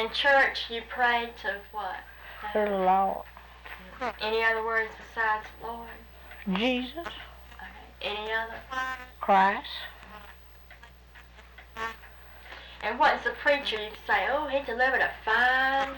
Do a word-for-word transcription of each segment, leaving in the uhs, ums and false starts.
in church you pray to what? To the Lord. Any other words besides Lord? Jesus. Okay. Any other? Christ. And what's the preacher you say, oh, he delivered a fine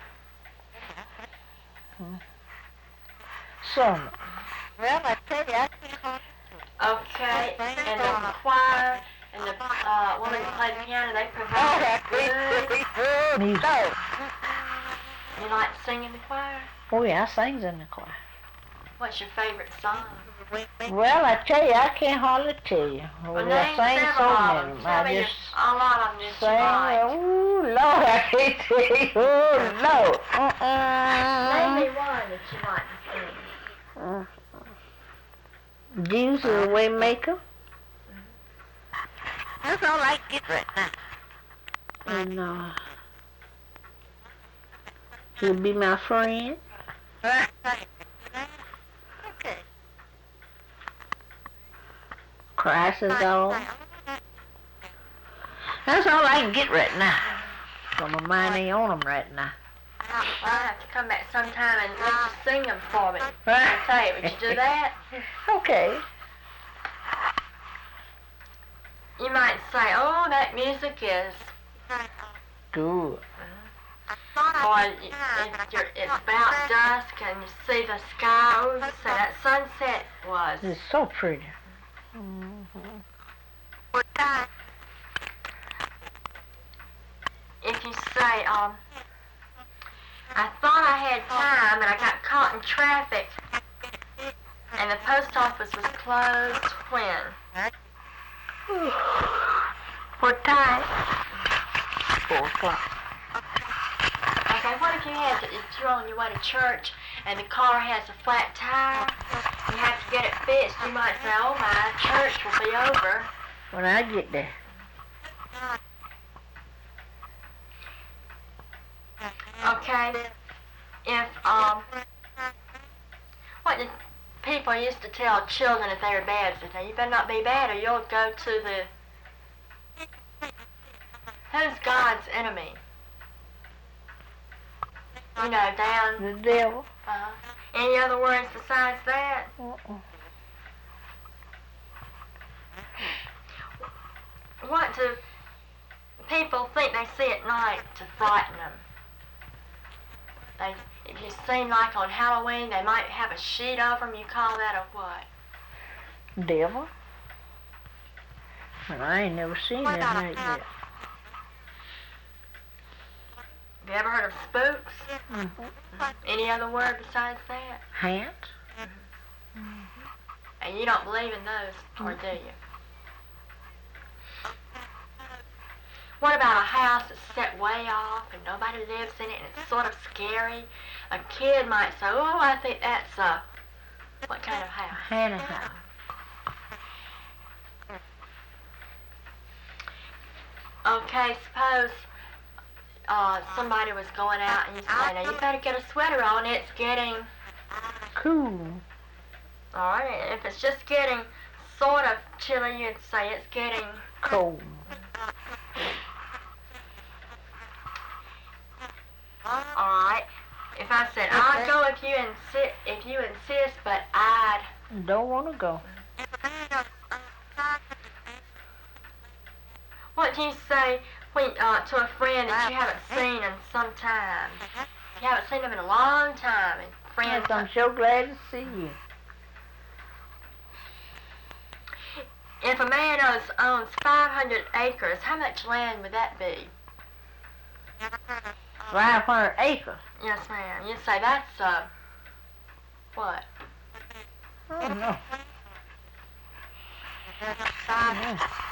Sermon. Well, I tell you, I can't. Okay, and the choir and the uh, woman who played the piano, they Oh, provide that's good. pretty good. Music. No. You like to sing in the choir? Oh yeah, I sings in the choir. What's your favorite song? Well, I tell you, I can't hardly tell you. Oh, Well, I name sing so several of many. them. of them. Tell I me just a lot of them that sing. you like. Oh Lord, I can't tell you. Oh Lord. Name me Uh-uh. one that you like to sing. Uh, Jesus is the way maker. That's all I get right now. And uh, he'll be my friend. Okay. Christ is all. That's all I can get right now. So my mind ain't on them right now. Well, I'll have to come back sometime and let you sing them for me. I'll tell you, would you do that? Okay. You might say, oh, that music is, Good. or you- if you're, it's about dusk and you see the sky, oh, you say that sunset was. It's so pretty. Mm-hmm. If you say, um, I thought I had time and I got caught in traffic and the post office was closed when? What time? Four o'clock. Okay, what if you had to, if you're on your way to church and the car has a flat tire, you have to get it fixed, you might say, oh my, church will be over. When I get there. Okay, if, um, what did people used to tell children if they were bad? They say, you better not be bad or you'll go to the, who's God's enemy? You know, down, The devil. uh, any other words besides that? Uh-uh. What do people think they see at night to frighten them? They, if you seem like on Halloween, they might have a sheet over them, you call that a what? Devil. Well, I ain't never seen that like that. Have you ever heard of spooks? Mm-hmm. Any other word besides that? Hant. And you don't believe in those, or do you? What about a house that's set way off and nobody lives in it and it's sort of scary? A kid might say, oh, I think that's a, what kind of house? Hannah house. Okay, suppose uh, somebody was going out and you say, now you better get a sweater on, it's getting, Cool. alright, if it's just getting sort of chilly, you'd say it's getting, Cold. alright. If I said, I'll go if you insist, if you insist, but I'd, Don't want to go. what do you say when, uh, to a friend that you haven't seen in some time? You haven't seen them in a long time, and friends, I'm so glad to see you. if a man owns, owns five hundred acres, how much land would that be? Five hundred acres. Yes, ma'am. You say that's, uh, what? I don't know. Five.